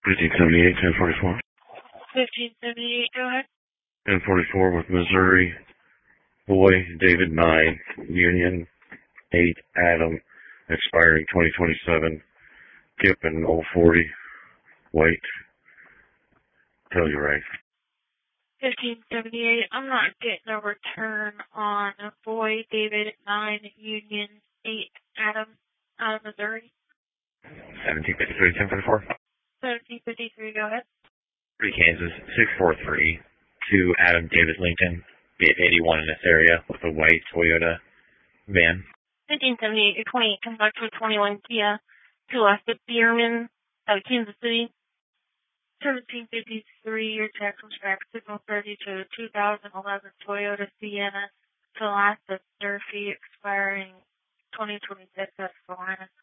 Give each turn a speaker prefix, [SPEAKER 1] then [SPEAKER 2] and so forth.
[SPEAKER 1] 1578, 1044.
[SPEAKER 2] 1578, go ahead.
[SPEAKER 1] 1044 with Missouri. Boy, David 9, Union 8, Adam, expiring 2027. Kip and 040. Wait. Tell you right.
[SPEAKER 2] 1578, I'm not getting a return on Boy, David 9, Union 8, Adam, out of Missouri.
[SPEAKER 1] 1753, 1044.
[SPEAKER 2] 1753, go ahead.
[SPEAKER 1] 3 Kansas, 643. 2 Adam, David Lincoln, B81 in this area with a white Toyota van.
[SPEAKER 2] 1578, 28, comes back to a 21 Kia, to Bierman, Kansas City. 1753, your check comes back, signal 30 to 2011 Toyota Sienna, to last Durfee, expiring 2026, that's Carolina.